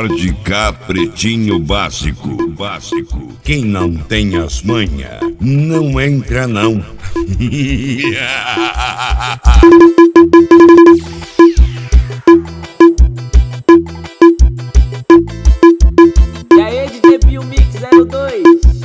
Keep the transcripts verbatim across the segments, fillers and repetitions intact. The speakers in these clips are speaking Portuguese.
Pode cá, pretinho básico, básico. Quem não tem as manhas, não entra não. E aí, D J Pio Mix zero dois.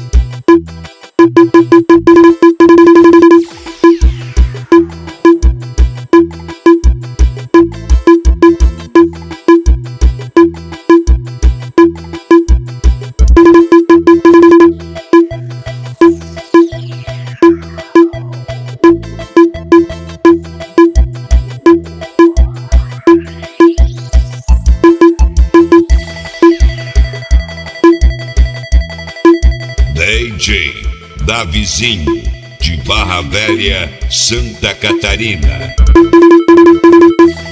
D J Davizinho, de Barra Velha, Santa Catarina.